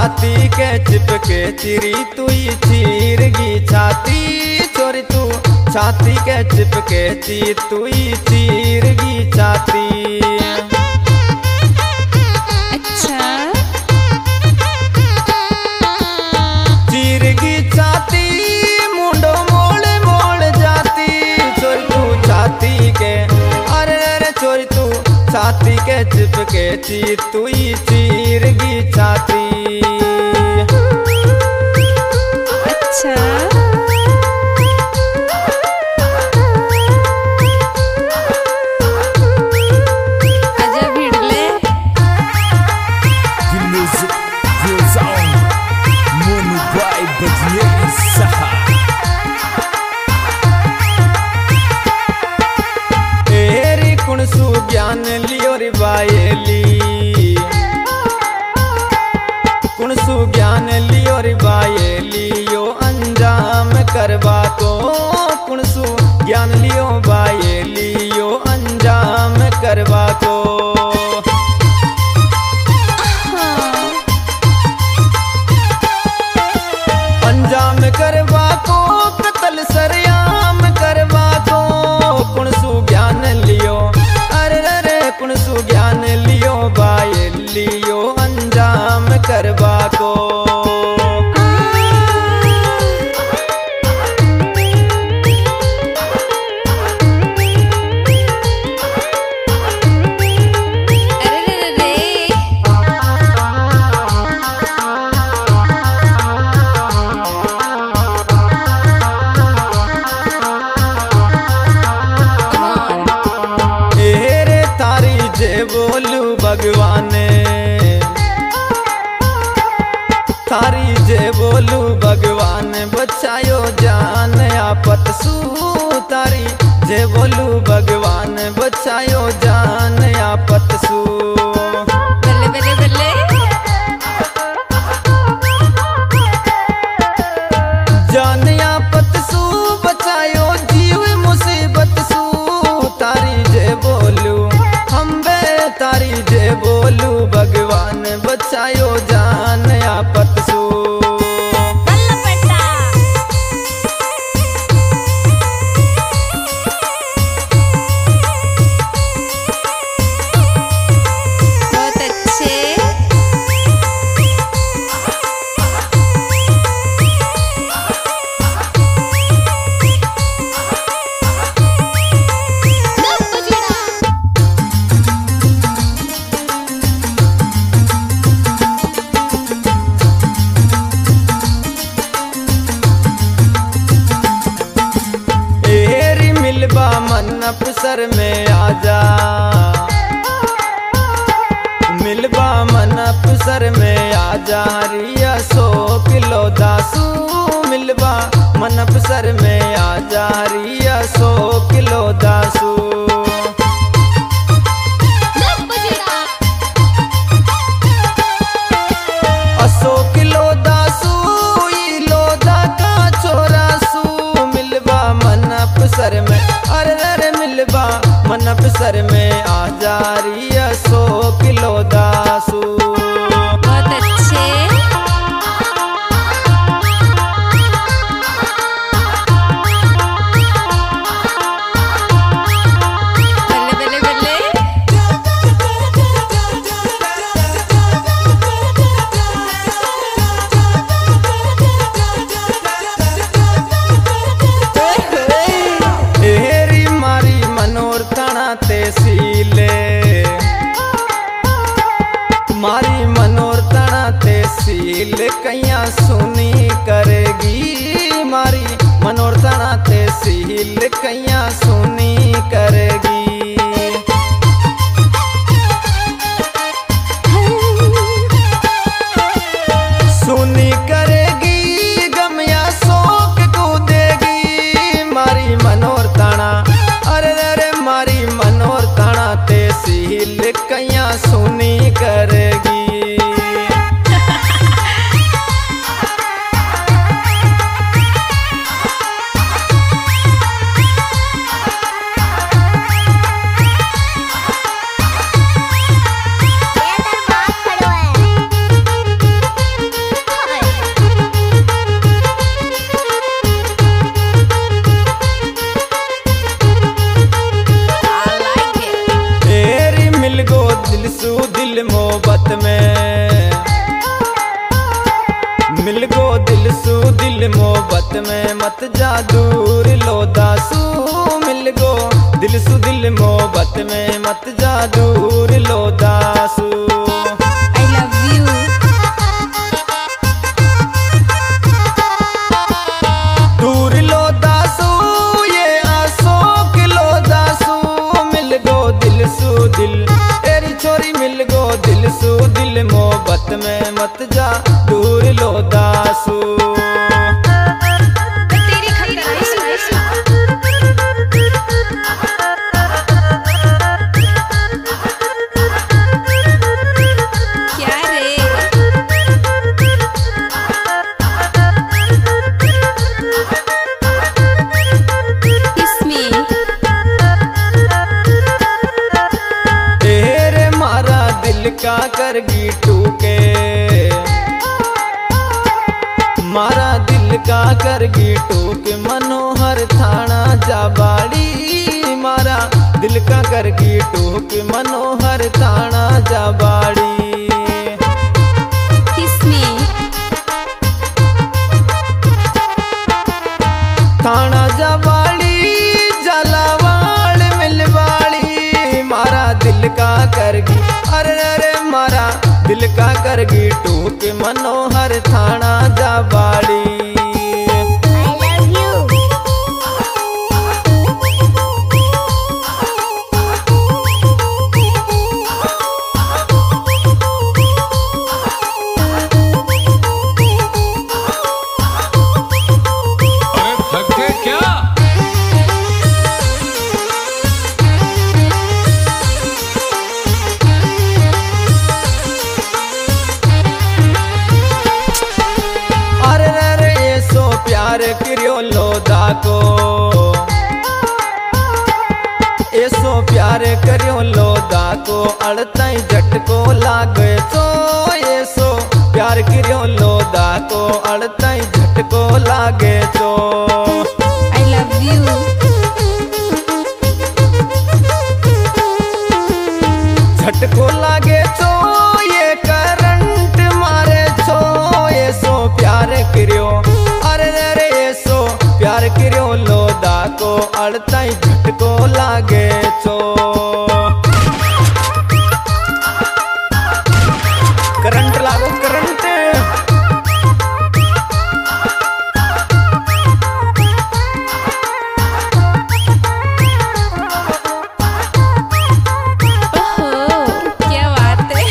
छाती के चिपके चिरी तुई चीरगी छाती चोरी तू छाती के चिपके ची तुई चीरगी छाती। अच्छा चीरगी छाती मुंडो मोड़ मोड़ जाती चोरी तू छाती के अरे अरे चोरी तू छाती के चिपके ची तुई चीरगी छाती। अच्छा आजा भिड़ले एरी कुणसु ज्ञान लियो रे बायली कुणसु ज्ञान लियो रे बायली यो अंजाम करवा को कुणसु ज्ञान लियो बायली यो अंजाम करवा को। अंजाम करवा को कत्ल सरेआम करवा को कुणसु ज्ञान लियो अरे अरे कुणसु ज्ञान लियो बायली यो अंजाम करवा को। बोलू भगवान थारी जे बोलू भगवान बचायो जान आपत सू तारी जे बोलू भगवान बचायो जान आपत सू। बल्ले बल्ले बल्ले जान आपत सू बचायो जीव मुसीबत सू तारी जे बोलू तारी जे बोलू भगवान बचायो जान आपत सू। बहुत अच्छे मिलबा मन अफसर में आजा मिलबा मन अफसर में आजा रिया 100 किलो दासू मिलबा मन अफसर में आजा रिया 100 किलो दासू। 100 किलो दासू ई लोदा का चोरासू मिलबा मन अफसर में अरे अरे मिलबा मन अफसर में आजा रिया 100 किलो दासू। बहुत अच्छे बल्ले बल्ले बल्ले तहसीले मारी मनोरतना तहसील कैया सुनी करेगी मारी मनोरतना तहसील कैया सुनी करेगी। सुनी करेगी गमिया शोक को देगी मारी मनोरतना अरे अरे मारी मनोरतना तहसील कैया सुनी करेगी। दिल मोहब्बत में मत जा दूर लो दासू मिल गो दिल सु दिल मोहब्बत में मत जा दूर लो दासू। I love you. दूर लो दासू ये आसो किलो दासू मिल गो दिल सु दिल तेरी छोरी मिल गो दिल सु दिल मोहब्बत में मत जा दूर लो दासू। तेरी क्या रे? इसमें तेरे मारा दिल का करगी टूके मारा दिल का करगी टूके मनोहर थाना जाबाड़ी मारा दिल का करगी टूके मनोहर थाना जाबाड़ी। इसमें थाना जाबाड़ी जलावाड़ मिलवाड़ी मारा दिल का करगी अरे अरे मारा दिल का करगी टूके मनोहर थाना जाबाड़ी। अरे थक गए क्या? अरे अरे ये सो प्यार करियो लोदा को ये सो प्यार करियो लोदा को अड़ताई झटको लागे तो ये सो प्यार करियो लोदा को अड़ताई झटको लागे तो। I love you. झटको लागे तो ये करंट मारे तो ये सो प्यार करियो अरे अरे ये सो प्यार करियो लोदा को अड़ताई झटको लागे तो। करंट लागो करंट ओहो, क्या बात है।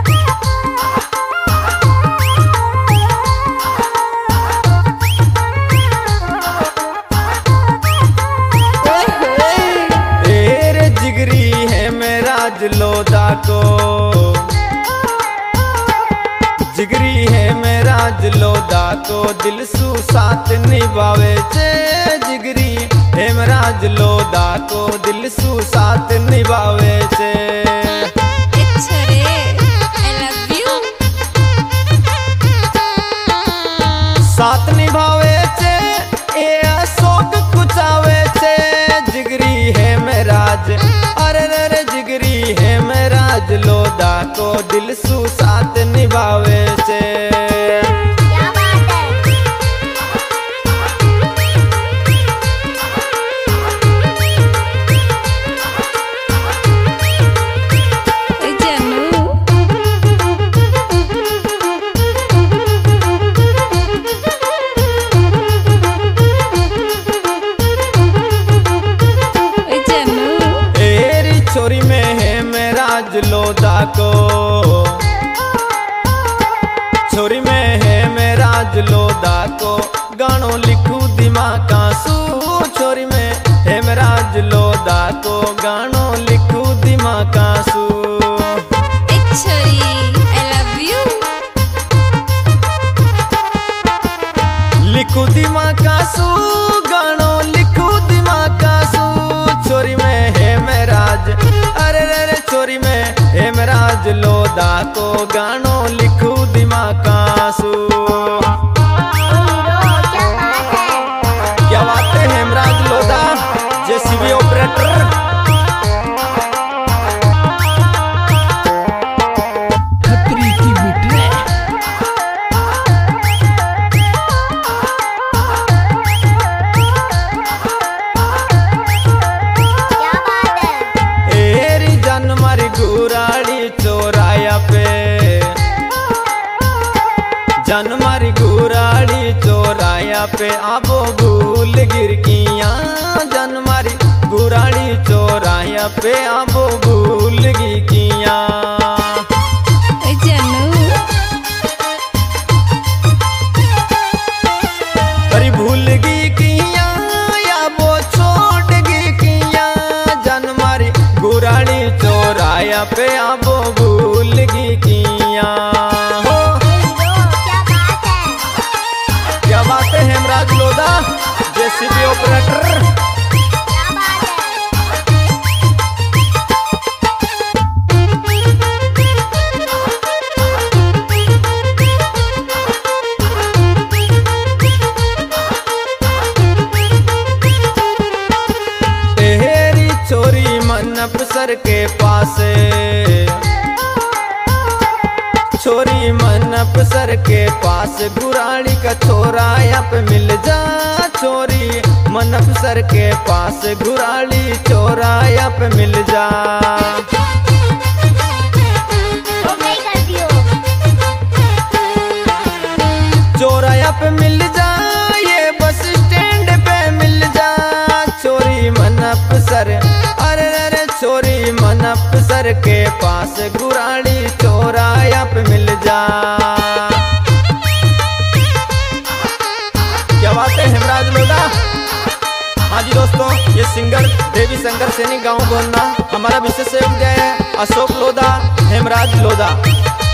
तेरे जिगरी है मेरा जलोदा को जिगरी है मेरा जलोदा को दिल सु साथ निभावे छे जिगरी है मेरा जलोदा को दिल सु साथ निभावे छे। अच्छा रे, I love you. साथ निभावे छे ए अशोक कुचावे छे जिगरी है मेराज अरे रे जिगरी है मेराज लोदा को दिल सु साथ निभावे छे। ओए जानू, ओए जानू, तेरी छोरी में है मेरा जलोदा को छोरी में है मेरा जलोदा को गानो लिखू दिमाग का सू छोरी में है मेरा जलोदा को गानो लिखू दिमाग का सू। छोरी, I love you. लिखू दिमाग का सू गानो लिखू दिमाग का सू छोरी में है मेराज अरे रे छोरी में है मेराज लोदा को गानो लिखू दिमाग का सू। क्या बात है हेमराज लोदा जेसीबी ऑपरेटर। खतरी की मिट्टी मारी गुराड़ी चौराया पे आबो भूल गिर किया, जन मारी गुराड़ी चौराया पे आबो भूल गी किया। ओए जानू अरे भूल गी किया या वो छोड़ गी किया, जन मारी गुराड़ी चौराया पे आबो भूल गी किया। क्या बात है हेमराज लोधा जेसीबी ऑपरेटर। तेरी छोरी मनप सर के पास, छोरी मनप सर के पास गुराड़ी का छोरा यप मिल जा, छोरी मनप सर के पास गुराड़ी छोरा यप मिल जा। चोरा यप मिल जा ये बस स्टैंड पे मिल जा, छोरी मनप सर अरे अरे छोरी मनप सर के पास गुराड़ी चोरा यप मिल जा। क्या बात है हेमराज लोधा। हाँ जी दोस्तों, ये सिंगर देवी शंकर सैनी गाँव बोलना हमारा विशेष सहयोग दिया है अशोक लोधा हेमराज लोधा।